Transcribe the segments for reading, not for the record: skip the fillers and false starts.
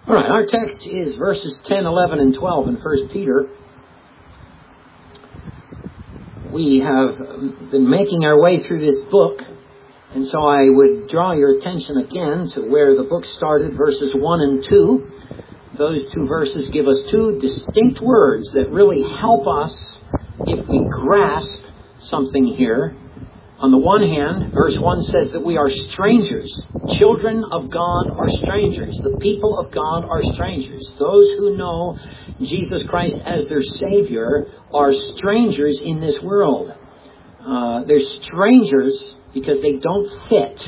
All right, our text is verses 10, 11, and 12 in 1 Peter. We have been making our way through this book, and so I would draw your attention again to where the book started, verses 1 and 2. Those two verses give us two distinct words that really help us if we grasp something here. On the one hand, verse 1 says that we are strangers. Children of God are strangers. The people of God are strangers. Those who know Jesus Christ as their Savior are strangers in this world. They're strangers because they don't fit.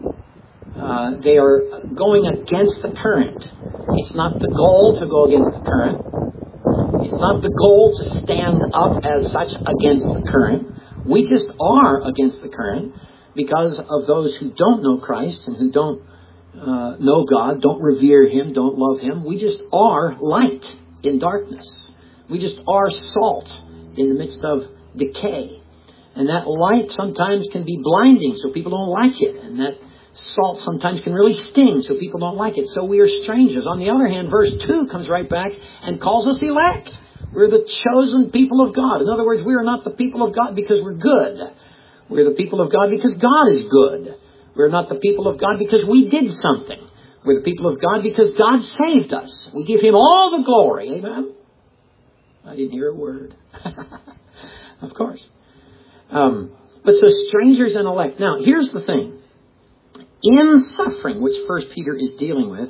They are going against the current. It's not the goal to go against the current. It's not the goal to stand up as such against the current. We just are against the current because of those who don't know Christ and who don't know God, don't revere Him, don't love Him. We just are light in darkness. We just are salt in the midst of decay. And that light sometimes can be blinding, so people don't like it. And that salt sometimes can really sting, so people don't like it. So we are strangers. On the other hand, verse 2 comes right back and calls us elect. We're the chosen people of God. In other words, we are not the people of God because we're good. We're the people of God because God is good. We're not the people of God because we did something. We're the people of God because God saved us. We give Him all the glory. Amen? I didn't hear a word. Of course. But so strangers and elect. Now, here's the thing. In suffering, which 1 Peter is dealing with,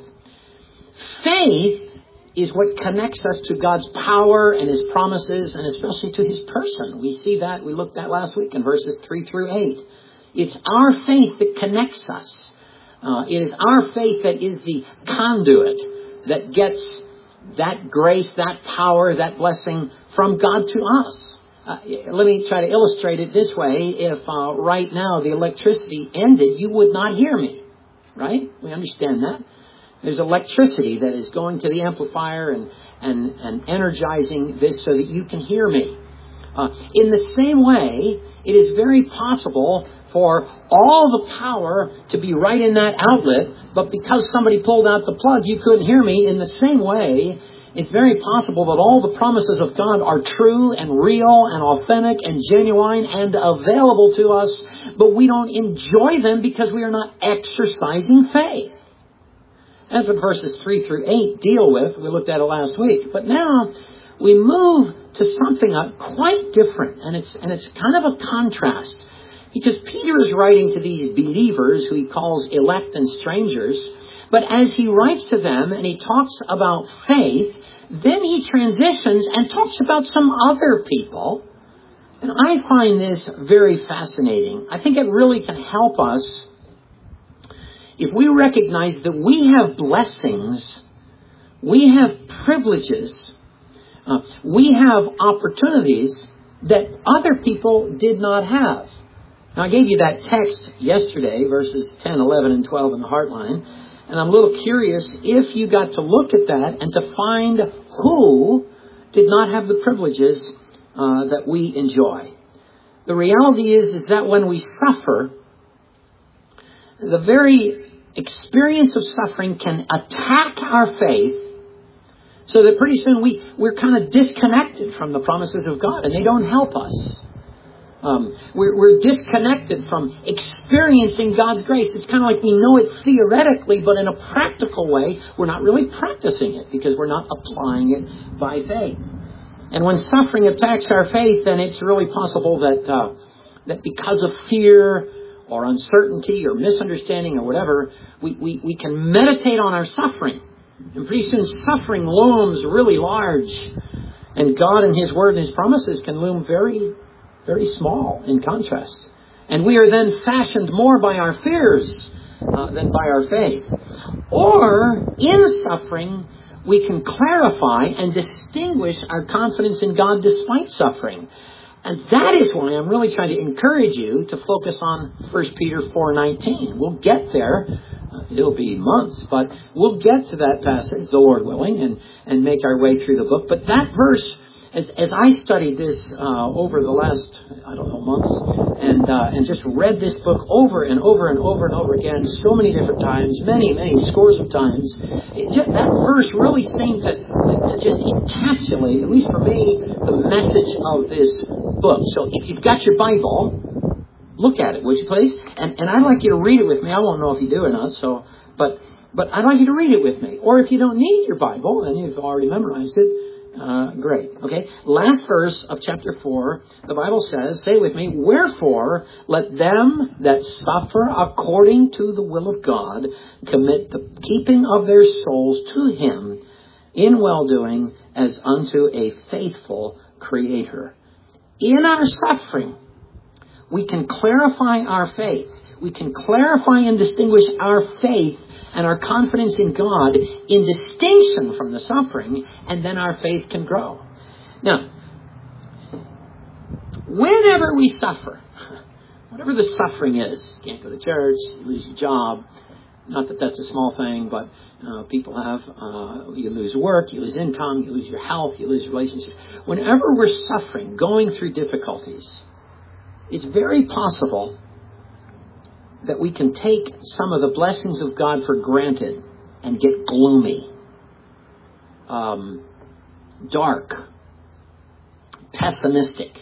faith is what connects us to God's power and His promises and especially to His person. We see that. We looked at last week in verses 3 through 8. It's our faith that connects us. It is our faith that is the conduit that gets that grace, that power, that blessing from God to us. Let me try to illustrate it this way. If right now the electricity ended, you would not hear me. Right? We understand that. There's electricity that is going to the amplifier and energizing this so that you can hear me. In the same way, it is very possible for all the power to be right in that outlet, but because somebody pulled out the plug, you couldn't hear me. In the same way, it's very possible that all the promises of God are true and real and authentic and genuine and available to us, but we don't enjoy them because we are not exercising faith. That's what verses 3 through 8 deal with. We looked at it last week. But now we move to something quite different. And it's kind of a contrast. Because Peter is writing to these believers who he calls elect and strangers. But as he writes to them and he talks about faith, then he transitions and talks about some other people. And I find this very fascinating. I think it really can help us if we recognize that we have blessings, we have privileges, we have opportunities that other people did not have. Now, I gave you that text yesterday, verses 10, 11, and 12 in the Heartline, and I'm a little curious if you got to look at that and to find who did not have the privileges that we enjoy. The reality is that when we suffer, the very experience of suffering can attack our faith so that pretty soon we're kind of disconnected from the promises of God and they don't help us. We're disconnected from experiencing God's grace. It's kind of like we know it theoretically, but in a practical way, we're not really practicing it because we're not applying it by faith. And when suffering attacks our faith, then it's really possible that because of fear or uncertainty or misunderstanding or whatever, we can meditate on our suffering. And pretty soon suffering looms really large. And God and His Word and His promises can loom very, very small in contrast. And we are then fashioned more by our fears than by our faith. Or, in suffering, we can clarify and distinguish our confidence in God despite suffering. And that is why I'm really trying to encourage you to focus on 1 Peter 4:19. We'll get there. It'll be months, but we'll get to that passage, the Lord willing, and make our way through the book. But that verse As I studied this over the last, months, and just read this book over and over and over and over again, so many different times, many scores of times, that verse really seemed to just encapsulate, at least for me, the message of this book. So if you've got your Bible, look at it, would you please? And I'd like you to read it with me. I won't know if you do or not, but I'd like you to read it with me. Or if you don't need your Bible and you've already memorized it, great. Okay. Last verse of chapter 4, the Bible says, say with me, wherefore let them that suffer according to the will of God commit the keeping of their souls to Him in well-doing as unto a faithful Creator. In our suffering, we can clarify our faith. We can clarify and distinguish our faith and our confidence in God in distinction from the suffering, and then our faith can grow. Now, whenever we suffer, whatever the suffering is, you can't go to church, you lose your job, not that that's a small thing, but people have, you lose work, you lose income, you lose your health, you lose relationships. Whenever we're suffering, going through difficulties, it's very possible that we can take some of the blessings of God for granted and get gloomy, dark, pessimistic.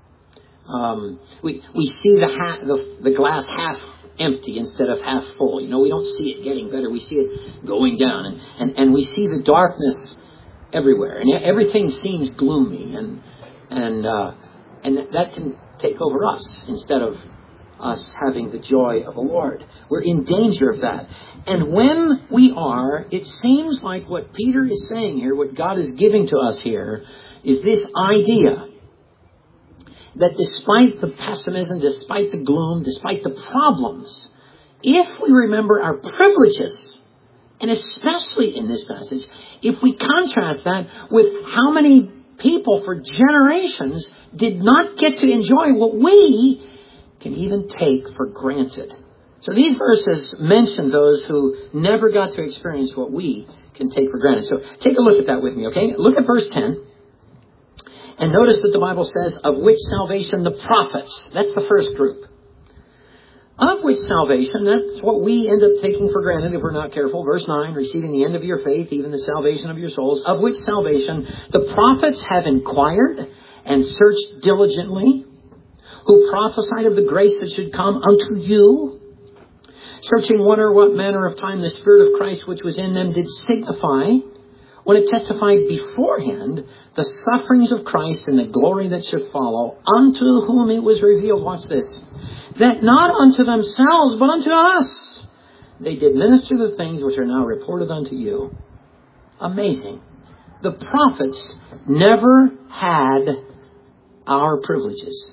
We see the glass half empty instead of half full. You know, we don't see it getting better. We see it going down, and we see the darkness everywhere, and everything seems gloomy, and that can take over us instead of us having the joy of the Lord. We're in danger of that. And when we are, it seems like what Peter is saying here, what God is giving to us here, is this idea that despite the pessimism, despite the gloom, despite the problems, if we remember our privileges, and especially in this passage, if we contrast that with how many people for generations did not get to enjoy what we can even take for granted. So these verses mention those who never got to experience what we can take for granted. So take a look at that with me, okay? Look at verse 10. And notice that the Bible says, of which salvation the prophets. That's the first group. Of which salvation, that's what we end up taking for granted if we're not careful. Verse 9, receiving the end of your faith, even the salvation of your souls. Of which salvation the prophets have inquired and searched diligently, who prophesied of the grace that should come unto you, searching what manner of time the Spirit of Christ which was in them did signify, when it testified beforehand the sufferings of Christ and the glory that should follow, unto whom it was revealed, watch this, that not unto themselves, but unto us, they did minister the things which are now reported unto you. Amazing. The prophets never had our privileges.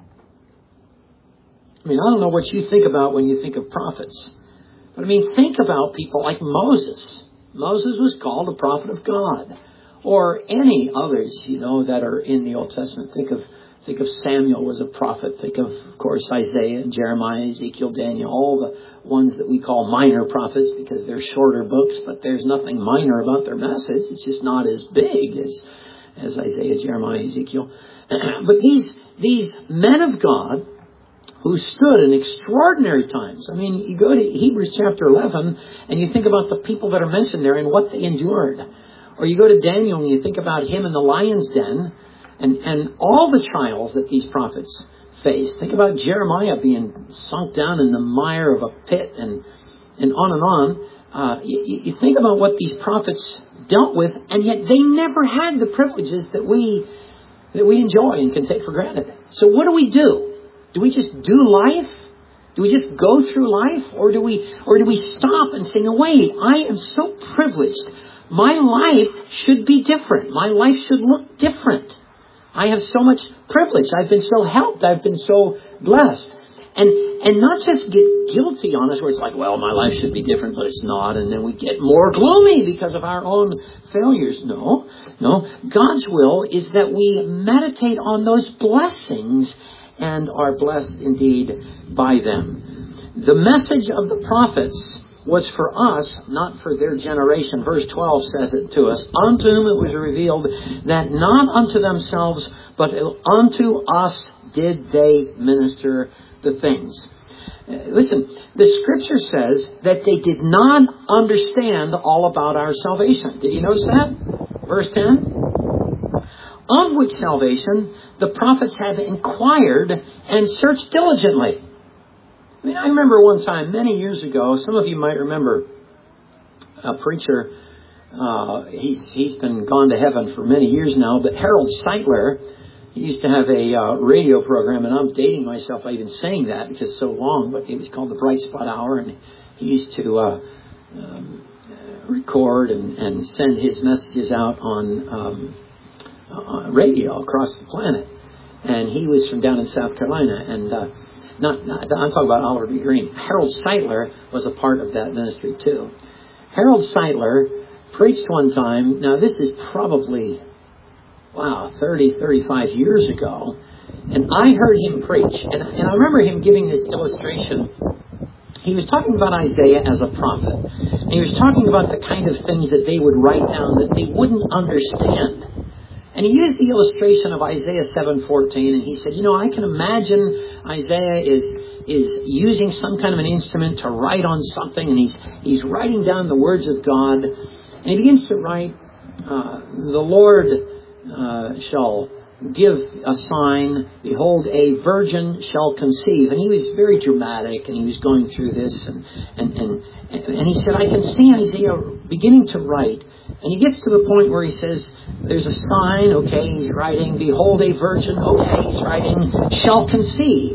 I mean, I don't know what you think about when you think of prophets. But I mean, think about people like Moses. Moses was called a prophet of God. Or any others, that are in the Old Testament. Think of Samuel was a prophet. Think of course, Isaiah, Jeremiah, Ezekiel, Daniel. All the ones that we call minor prophets because they're shorter books. But there's nothing minor about their message. It's just not as big as Isaiah, Jeremiah, Ezekiel. But these men of God, who stood in extraordinary times. I mean, you go to Hebrews chapter 11 and you think about the people that are mentioned there and what they endured. Or you go to Daniel and you think about him in the lion's den and all the trials that these prophets faced. Think about Jeremiah being sunk down in the mire of a pit and on and on. You think about what these prophets dealt with, and yet they never had the privileges that we enjoy and can take for granted. So what do? Do we just do life? Do we just go through life? Or do we stop and say, no, wait, I am so privileged. My life should be different. My life should look different. I have so much privilege. I've been so helped. I've been so blessed. And not just get guilty on us where it's like, well, my life should be different, but it's not. And then we get more gloomy because of our own failures. No. God's will is that we meditate on those blessings and are blessed indeed by them. The message of the prophets was for us, not for their generation. Verse 12 says it to us. Unto whom it was revealed that not unto themselves, but unto us did they minister the things. Listen, the Scripture says that they did not understand all about our salvation. Did you notice that? Verse 10. Of which salvation the prophets have inquired and searched diligently. I mean, I remember one time, many years ago, some of you might remember a preacher, he's been gone to heaven for many years now, but Harold Seitler, he used to have a radio program, and I'm dating myself by even saying that because it's so long, but it was called the Bright Spot Hour, and he used to record and send his messages out on radio across the planet. And he was from down in South Carolina, and I'm talking about Oliver B. Green. Harold Seitler was a part of that ministry too. Harold Seitler preached one time. Now this is probably 35 years ago, and I heard him preach, and I remember him giving this illustration. He was talking about Isaiah as a prophet, and he was talking about the kind of things that they would write down that they wouldn't understand. And he used the illustration of Isaiah 7:14, and he said, I can imagine Isaiah is using some kind of an instrument to write on something, and he's writing down the words of God, and he begins to write, the Lord shall give a sign, behold, a virgin shall conceive. And he was very dramatic, and he was going through this, and he said, I can see Isaiah beginning to write, and he gets to the point where he says, there's a sign, okay, he's writing, behold, a virgin, okay, he's writing, shall conceive.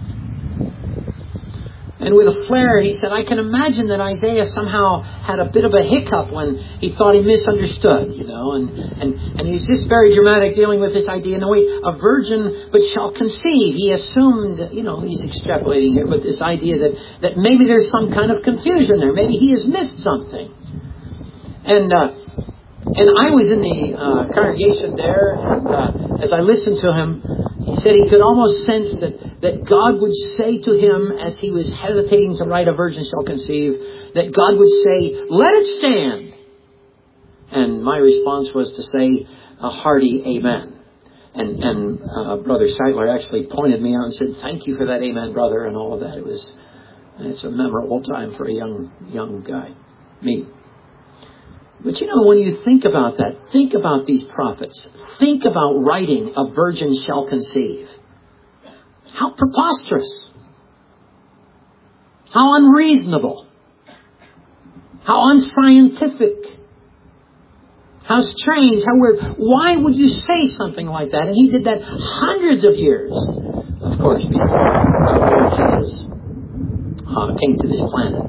And with a flare, he said, I can imagine that Isaiah somehow had a bit of a hiccup when he thought he misunderstood, and he's just very dramatic dealing with this idea. No, wait, a virgin but shall conceive. He assumed, he's extrapolating here, but this idea that maybe there's some kind of confusion there. Maybe he has missed something. And I was in the congregation there, and as I listened to him, he said he could almost sense that God would say to him as he was hesitating to write a virgin shall conceive, that God would say, let it stand. And my response was to say a hearty amen. And Brother Seitler actually pointed me out and said, thank you for that amen, brother, and all of that. It's a memorable time for a young guy, me. But when you think about that, think about these prophets. Think about writing, a virgin shall conceive. How preposterous. How unreasonable. How unscientific. How strange, how weird. Why would you say something like that? And he did that hundreds of years, of course, before our Lord Jesus came to this planet.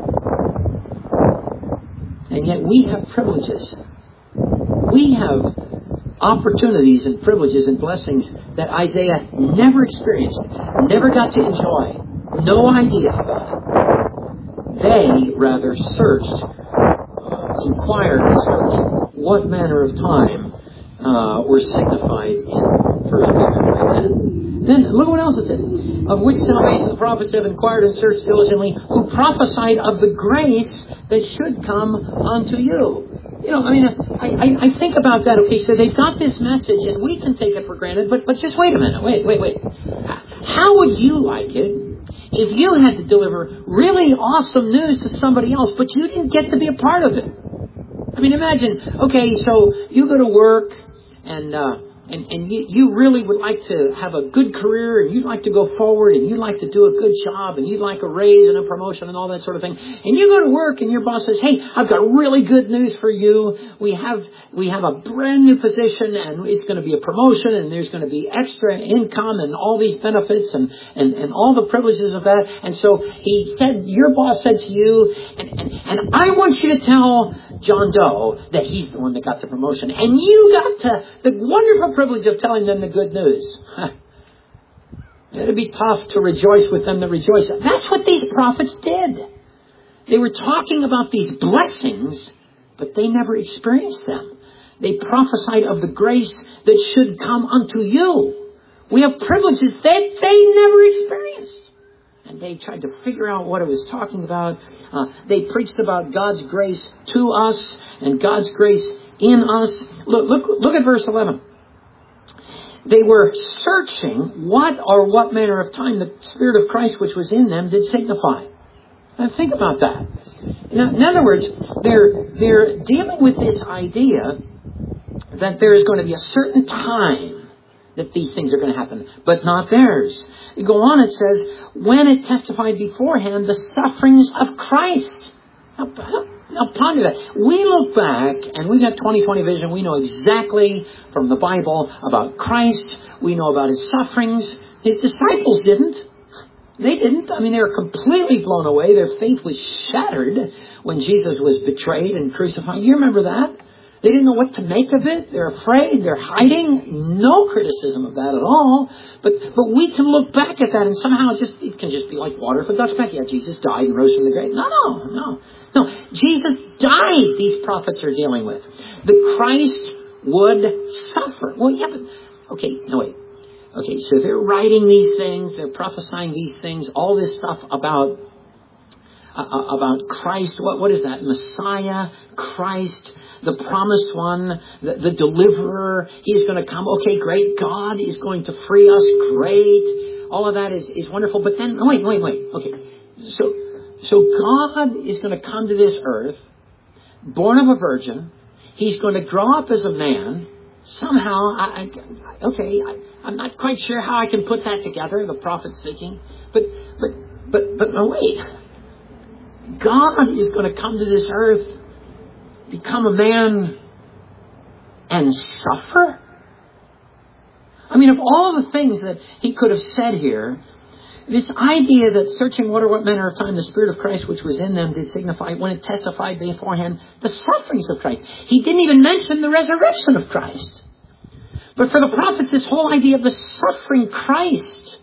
And yet we have privileges. We have opportunities and privileges and blessings that Isaiah never experienced, never got to enjoy, no idea about it. They rather searched, inquired and searched what manner of time were signified in 1 Peter 5:10. Then look what else it says. Of which salvation the prophets have inquired and searched diligently, who prophesied of the grace that should come unto you. I think about that. Okay, so they've got this message, and we can take it for granted, but just wait a minute. Wait. How would you like it if you had to deliver really awesome news to somebody else, but you didn't get to be a part of it? I mean, imagine, okay, so you go to work, and you really would like to have a good career, and you'd like to go forward, and you'd like to do a good job, and you'd like a raise and a promotion and all that sort of thing. And you go to work, and your boss says, hey, I've got really good news for you. We have a brand new position, and it's going to be a promotion, and there's going to be extra income and all these benefits and all the privileges of that. And so your boss said to you, and I want you to tell John Doe that he's the one that got the promotion. And you got the wonderful privilege of telling them the good news. It'd be tough to rejoice with them that rejoice. That's what these prophets did. They were talking about these blessings, but they never experienced them. They prophesied of the grace that should come unto you. We have privileges that they never experienced. And they tried to figure out what it was talking about. They preached about God's grace to us and God's grace in us. Look at verse 11. They were searching what manner of time the Spirit of Christ which was in them did signify. Now think about that. In other words, they're dealing with this idea that there is going to be a certain time that these things are going to happen, but not theirs. You go on, it says, when it testified beforehand the sufferings of Christ. Now ponder that. We look back, and we got 20/20 vision. We know exactly from the Bible about Christ. We know about His sufferings. His disciples didn't. They didn't. I mean, they were completely blown away. Their faith was shattered when Jesus was betrayed and crucified. You remember that? They didn't know what to make of it. They're afraid. They're hiding. No criticism of that at all. But we can look back at that and somehow it can just be like water off a duck's back. Yeah, Jesus died and rose from the grave. No. Jesus died, these prophets are dealing with. The Christ would suffer. Well, yeah, but... Okay, so they're writing these things. They're prophesying these things. All this stuff about Christ. What is that? Messiah, Christ, the promised one, the deliverer. He's going to come. Okay, great. God is going to free us. Great. All of that is wonderful. But then, wait. Okay. So God is going to come to this earth, born of a virgin. He's going to grow up as a man. Somehow, I'm not quite sure how I can put that together, the prophet speaking. But wait. God is going to come to this earth, become a man, and suffer? I mean, of all the things that he could have said here, this idea that searching what manner of time the Spirit of Christ which was in them did signify when it testified beforehand the sufferings of Christ. He didn't even mention the resurrection of Christ. But for the prophets, this whole idea of the suffering Christ,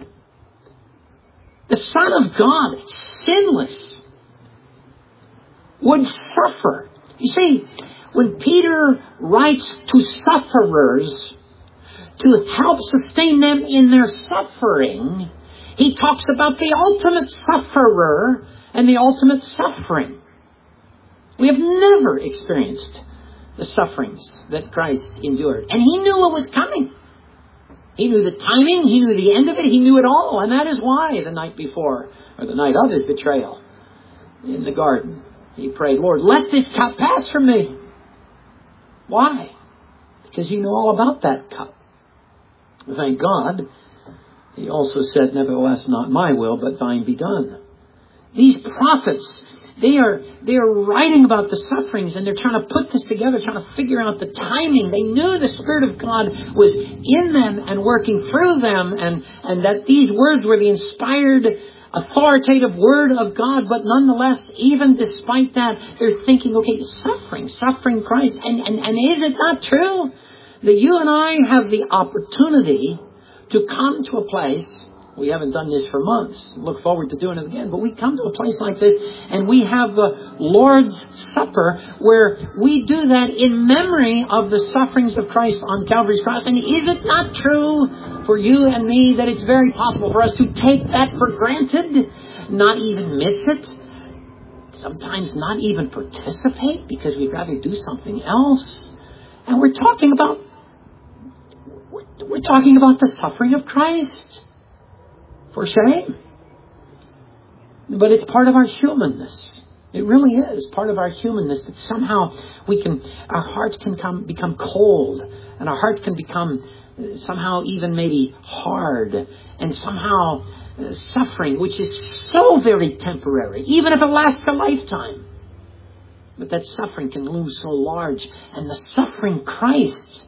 the Son of God, sinless, would suffer. You see, when Peter writes to sufferers to help sustain them in their suffering, he talks about the ultimate sufferer and the ultimate suffering. We have never experienced the sufferings that Christ endured. And he knew what was coming. He knew the timing. He knew the end of it. He knew it all. And that is why the night before, or the night of his betrayal in the garden, he prayed, Lord, let this cup pass from me. Why? Because he knew all about that cup. Thank God. He also said, nevertheless, not my will, but thine be done. These prophets, they are writing about the sufferings, and they're trying to put this together, trying to figure out the timing. They knew the Spirit of God was in them and working through them, and that these words were the inspired, authoritative Word of God. But nonetheless, even despite that, they're thinking, okay, suffering Christ. And is it not true that you and I have the opportunity to come to a place, we haven't done this for months, look forward to doing it again, but we come to a place like this and we have the Lord's Supper where we do that in memory of the sufferings of Christ on Calvary's cross. And is it not true for you and me that it's very possible for us to take that for granted, not even miss it, sometimes not even participate because we'd rather do something else? And we're talking about the suffering of Christ. For shame. But it's part of our humanness. It really is part of our humanness that somehow our hearts can become cold, and our hearts can become somehow even maybe hard, and somehow suffering, which is so very temporary, even if it lasts a lifetime. But that suffering can loom so large, and the suffering Christ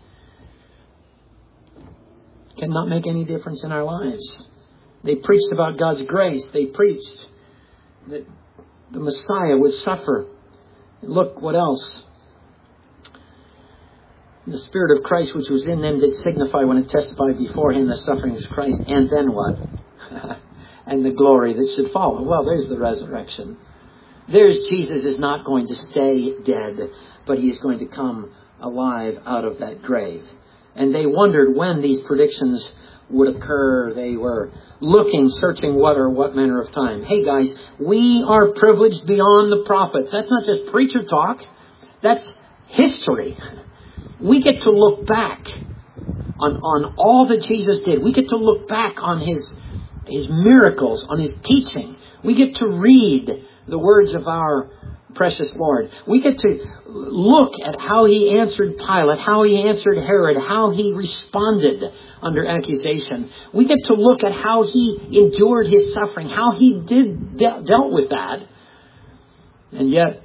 cannot make any difference in our lives. They preached about God's grace. They preached that the Messiah would suffer. Look what else. The Spirit of Christ which was in them did signify when it testified beforehand the sufferings of Christ. And then what? And the glory that should follow. Well, there's the resurrection. There's Jesus is not going to stay dead, but he is going to come alive out of that grave. And they wondered when these predictions would occur. They were looking, searching what manner of time. Hey guys, we are privileged beyond the prophets. That's not just preacher talk. That's history. We get to look back on all that Jesus did. We get to look back on His miracles, on His teaching. We get to read the words of our precious Lord. We get to look at how He answered Pilate, how He answered Herod, how He responded under accusation. We get to look at how He endured His suffering, how He dealt with that. And yet,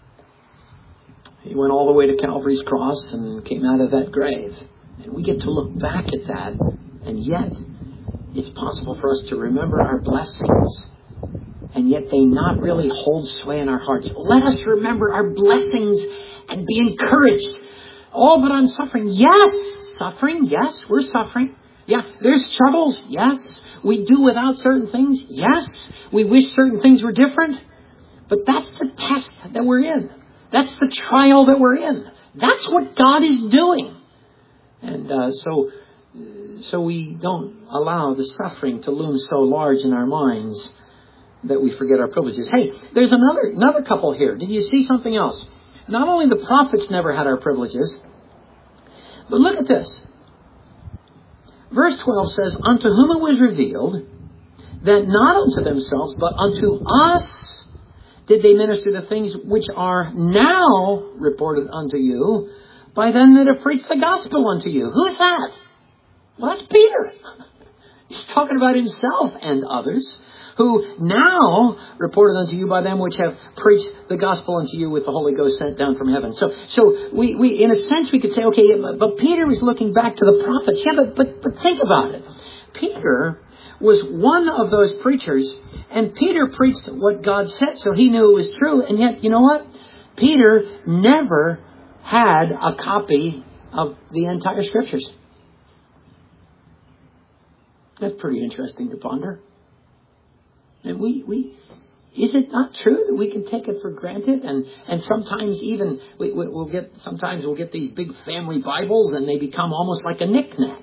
He went all the way to Calvary's cross and came out of that grave. And we get to look back at that. And yet, it's possible for us to remember our blessings. And yet they not really hold sway in our hearts. Let us remember our blessings and be encouraged. Oh, but I'm suffering. Yes, suffering. Yes, we're suffering. Yeah, there's troubles. Yes, we do without certain things. Yes, we wish certain things were different. But that's the test that we're in. That's the trial that we're in. That's what God is doing. And so we don't allow the suffering to loom so large in our minds that we forget our privileges. Hey, there's another couple here. Did you see something else? Not only the prophets never had our privileges, but look at this. Verse 12 says, unto whom it was revealed that not unto themselves, but unto us did they minister the things which are now reported unto you by them that have preached the gospel unto you. Who's that? Well, that's Peter. He's talking about himself and others, who now reported unto you by them which have preached the gospel unto you with the Holy Ghost sent down from heaven. So we in a sense we could say, okay, but Peter was looking back to the prophets. Yeah, but think about it. Peter was one of those preachers, and Peter preached what God said, so he knew it was true. And yet, you know what? Peter never had a copy of the entire Scriptures. That's pretty interesting to ponder. And is it not true that we can take it for granted? And sometimes even we'll get these big family Bibles and they become almost like a knick-knack.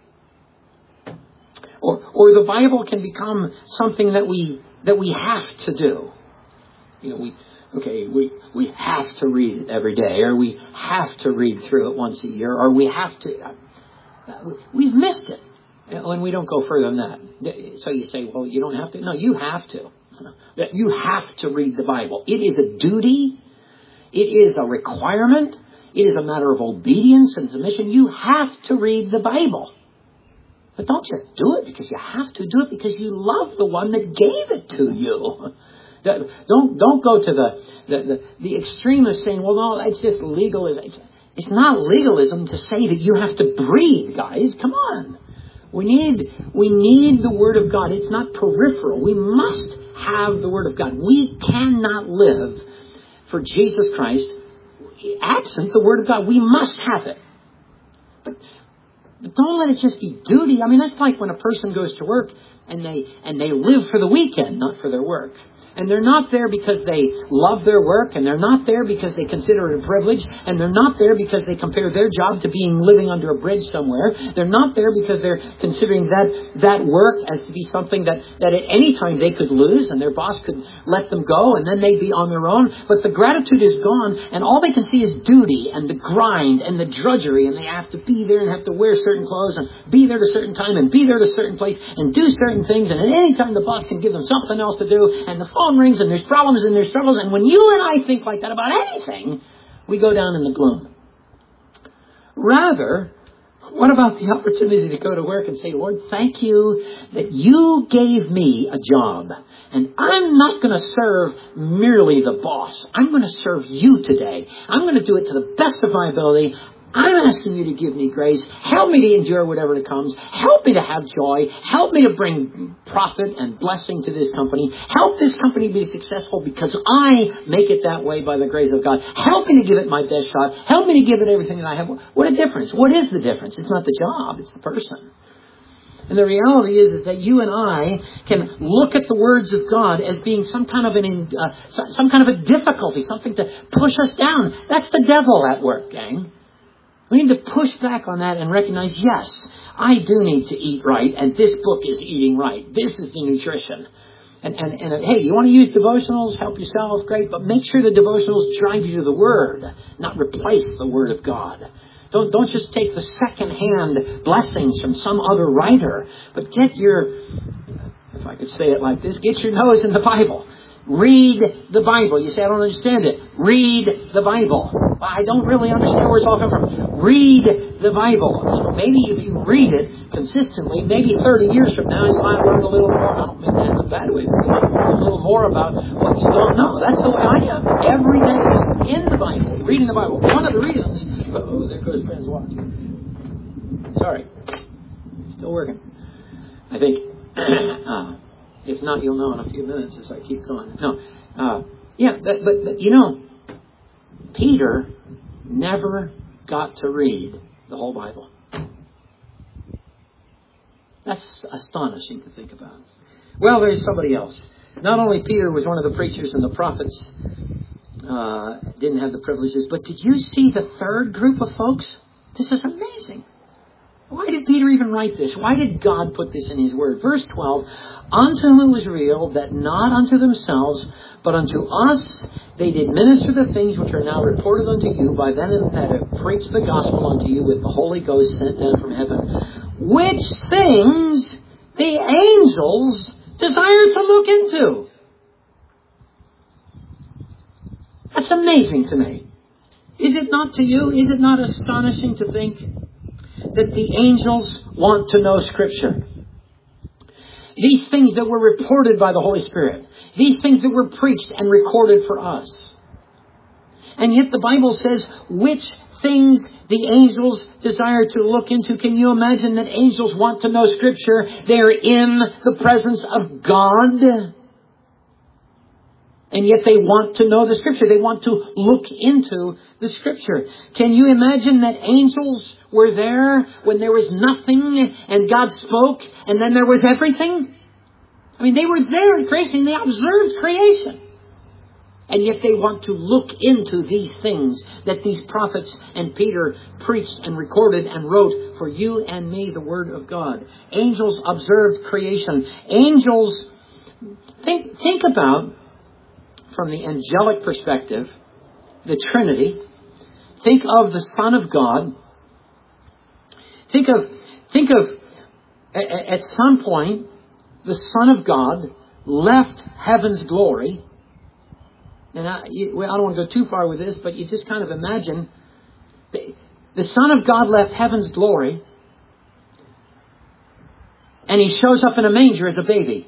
Or the Bible can become something that we have to do. You know, we have to read it every day, or we have to read through it once a year, or we have to. We've missed it. And we don't go further than that. So you say, well, you don't have to. No, you have to. You have to read the Bible. It is a duty. It is a requirement. It is a matter of obedience and submission. You have to read the Bible. But don't just do it because you have to. Do it because you love the one that gave it to you. Don't go to the extreme of saying, well, no, it's just legalism. It's not legalism to say that you have to breathe, guys. Come on. We need the Word of God. It's not peripheral. We must have the Word of God. We cannot live for Jesus Christ absent the Word of God. We must have it. But don't let it just be duty. I mean, that's like when a person goes to work and they live for the weekend, not for their work. And they're not there because they love their work, and they're not there because they consider it a privilege, and they're not there because they compare their job to being living under a bridge somewhere. They're not there because they're considering that work as to be something that at any time they could lose, and their boss could let them go, and then they'd be on their own. But the gratitude is gone, and all they can see is duty and the grind and the drudgery, and they have to be there and have to wear certain clothes and be there at a certain time and be there at a certain place and do certain things, and at any time the boss can give them something else to do, and the phone rings and there's problems and there's struggles. And when you and I think like that about anything, we go down in the gloom. Rather, what about the opportunity to go to work and say, Lord, thank you that you gave me a job. And I'm not going to serve merely the boss. I'm going to serve you today. I'm going to do it to the best of my ability. I'm asking you to give me grace. Help me to endure whatever comes. Help me to have joy. Help me to bring profit and blessing to this company. Help this company be successful because I make it that way by the grace of God. Help me to give it my best shot. Help me to give it everything that I have. What a difference. What is the difference? It's not the job. It's the person. And the reality is that you and I can look at the words of God as being some kind of a difficulty, something to push us down. That's the devil at work, gang. We need to push back on that and recognize, yes, I do need to eat right, and this book is eating right. This is the nutrition. And hey, you want to use devotionals, help yourself, great, but make sure the devotionals drive you to the Word, not replace the Word of God. Don't just take the second-hand blessings from some other writer, but get your, if I could say it like this, get your nose in the Bible. Read the Bible. You say, I don't understand it. Read the Bible. Well, I don't really understand where it's all coming from. Read the Bible. So maybe if you read it consistently, maybe 30 years from now, you might learn a little more. I don't mean that in a bad way. You might learn a little more about what you don't know. That's the way I am. Every day is in the Bible, reading the Bible. One of the reasons... Oh, there goes Ben's watch. Sorry. Still working. I think... if not, you'll know in a few minutes as I keep going. No. But you know, Peter never got to read the whole Bible. That's astonishing to think about. Well, there's somebody else. Not only Peter was one of the preachers and the prophets, didn't have the privileges, but did you see the third group of folks? This is amazing. Why did Peter even write this? Why did God put this in His Word? Verse 12, unto whom it was revealed that not unto themselves, but unto us they did minister the things which are now reported unto you by them that have preached the gospel unto you with the Holy Ghost sent down from heaven, which things the angels desire to look into. That's amazing to me. Is it not to you? Is it not astonishing to think that the angels want to know Scripture? These things that were reported by the Holy Spirit. These things that were preached and recorded for us. And yet the Bible says, which things the angels desire to look into. Can you imagine that angels want to know Scripture? They're in the presence of God. And yet they want to know the Scripture. They want to look into the Scripture. Can you imagine that angels were there when there was nothing and God spoke and then there was everything? I mean, they were there in creation. They observed creation. And yet they want to look into these things that these prophets and Peter preached and recorded and wrote for you and me, the Word of God. Angels observed creation. Angels, think about, from the angelic perspective, the Trinity. Think of the Son of God. Think of at some point, the Son of God left heaven's glory. And I don't want to go too far with this, but you just kind of imagine the Son of God left heaven's glory, and He shows up in a manger as a baby.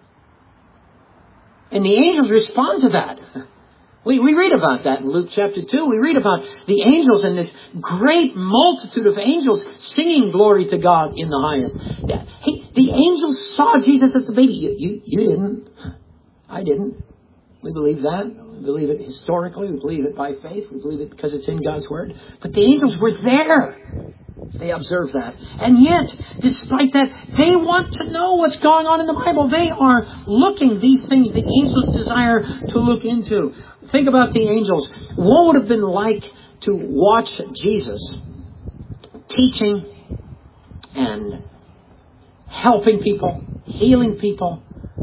And the angels respond to that. We read about that in Luke chapter 2. We read about the angels and this great multitude of angels singing glory to God in the highest. The angels saw Jesus as a baby. You didn't. I didn't. We believe that. We believe it historically. We believe it by faith. We believe it because it's in God's Word. But the angels were there. They observe that. And yet, despite that, they want to know what's going on in the Bible. They are looking, these things the angels desire to look into. Think about the angels. What would have been like to watch Jesus teaching and helping people, healing people,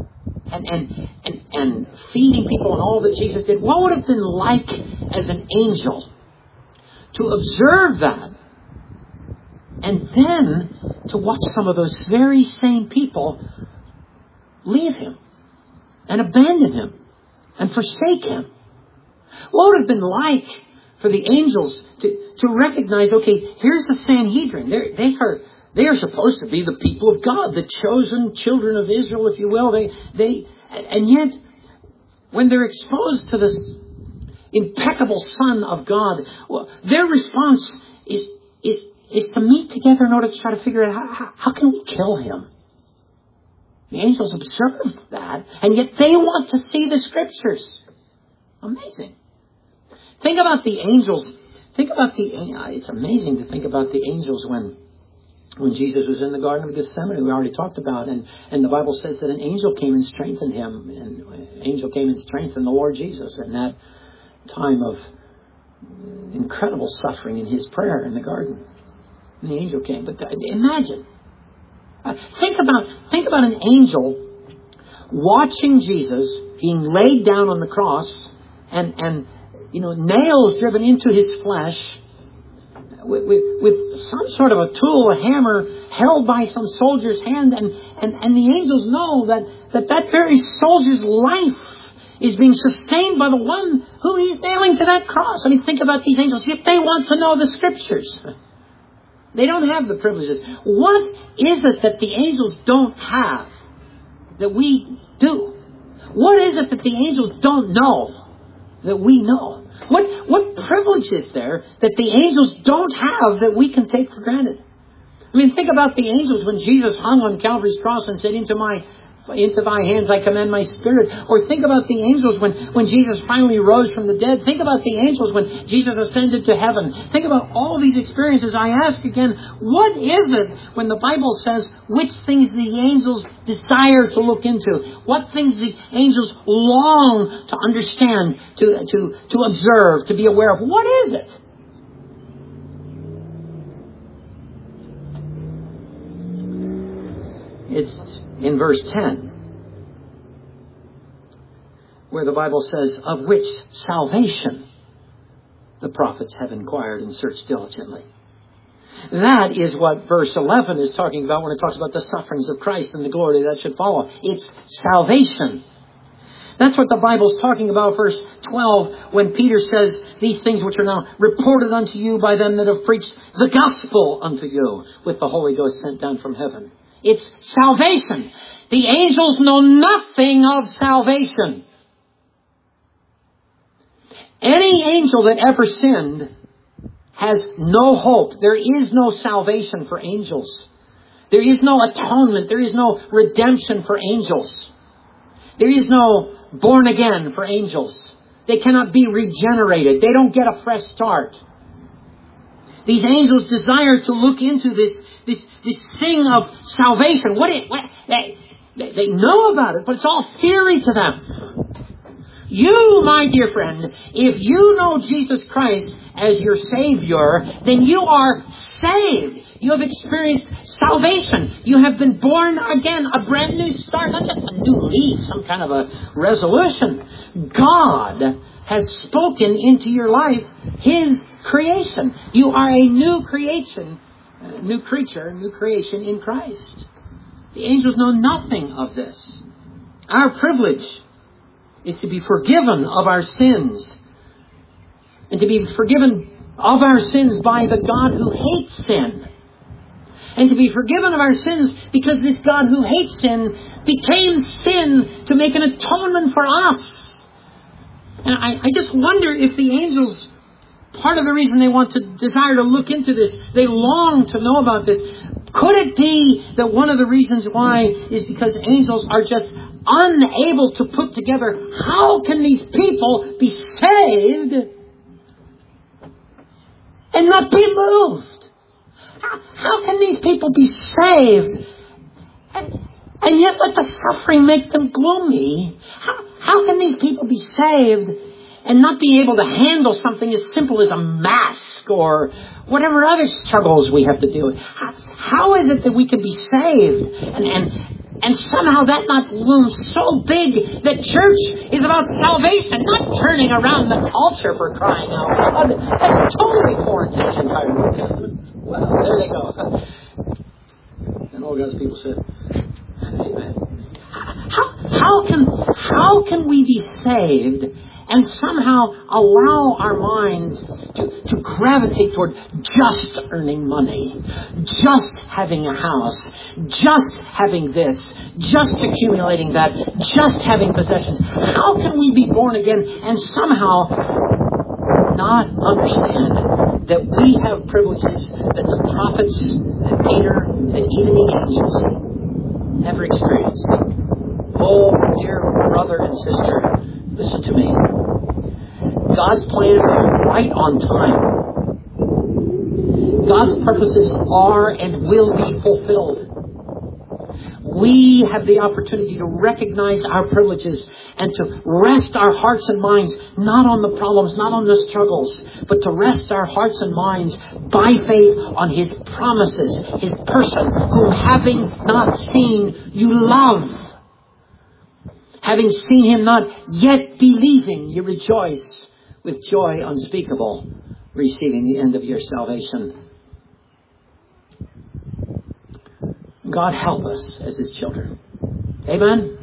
and feeding people and all that Jesus did? What would have been like as an angel to observe that? And then to watch some of those very same people leave Him and abandon Him and forsake Him. What would have been like for the angels to recognize, okay, here's the Sanhedrin. They are supposed to be the people of God, the chosen children of Israel, if you will. And yet, when they're exposed to this impeccable Son of God, well, their response is to meet together in order to try to figure out how can we kill Him. The angels observed that, and yet they want to see the Scriptures. Amazing. Think about the angels. It's amazing to think about the angels when Jesus was in the Garden of Gethsemane, we already talked about, and the Bible says that an angel came and strengthened Him, and an angel came and strengthened the Lord Jesus in that time of incredible suffering in his prayer in the garden. And the angel came. But imagine. Think about an angel watching Jesus being laid down on the cross and nails driven into his flesh with some sort of a tool, a hammer, held by some soldier's hand, and the angels know that very soldier's life is being sustained by the one who he's nailing to that cross. I mean, think about these angels. If they want to know the Scriptures, they don't have the privileges. What is it that the angels don't have that we do? What is it that the angels don't know that we know? What privilege is there that the angels don't have that we can take for granted? I mean, think about the angels when Jesus hung on Calvary's cross and said, into thy hands I commend my spirit. Or think about the angels when Jesus finally rose from the dead. Think about the angels when Jesus ascended to heaven. Think about all these experiences. I ask again, what is it when the Bible says which things the angels desire to look into? What things the angels long to understand, to observe, to be aware of? What is it? It's in verse 10, where the Bible says, of which salvation the prophets have inquired and searched diligently. That is what verse 11 is talking about when it talks about the sufferings of Christ and the glory that should follow. It's salvation. That's what the Bible's talking about, verse 12, when Peter says, these things which are now reported unto you by them that have preached the gospel unto you with the Holy Ghost sent down from heaven. It's salvation. The angels know nothing of salvation. Any angel that ever sinned has no hope. There is no salvation for angels. There is no atonement. There is no redemption for angels. There is no born again for angels. They cannot be regenerated. They don't get a fresh start. These angels desire to look into this thing of salvation. They know about it, but it's all theory to them. You, my dear friend, if you know Jesus Christ as your Savior, then you are saved. You have experienced salvation. You have been born again, a brand new start, not just a new leaf, some kind of a resolution. God has spoken into your life His creation. You are a new creation, new creature, new creation in Christ. The angels know nothing of this. Our privilege is to be forgiven of our sins. And to be forgiven of our sins by the God who hates sin. And to be forgiven of our sins because this God who hates sin became sin to make an atonement for us. And I just wonder if the angels, part of the reason they want to desire to look into this, they long to know about this. Could it be that one of the reasons why is because angels are just unable to put together, how can these people be saved and not be moved? How can these people be saved and yet let the suffering make them gloomy? How can these people be saved and not be able to handle something as simple as a mask or whatever other struggles we have to deal with? How is it that we can be saved and somehow that not loom so big that church is about salvation, not turning around the culture, for crying out loud? That's totally foreign to the entire New Testament. Well, there they go. And all God's people said, amen. How can we be saved and somehow allow our minds to gravitate toward just earning money, just having a house, just having this, just accumulating that, just having possessions? How can we be born again and somehow not understand that we have privileges that the prophets, that Peter, that even the angels never experienced? Oh, dear brother and sister, listen to me. God's plan is right on time. God's purposes are and will be fulfilled. we have the opportunity to recognize our privileges and to rest our hearts and minds not on the problems, not on the struggles, but to rest our hearts and minds by faith on His promises, His person, whom having not seen, you love. Having seen Him not yet believing, you rejoice with joy unspeakable, receiving the end of your salvation. God help us as His children. Amen.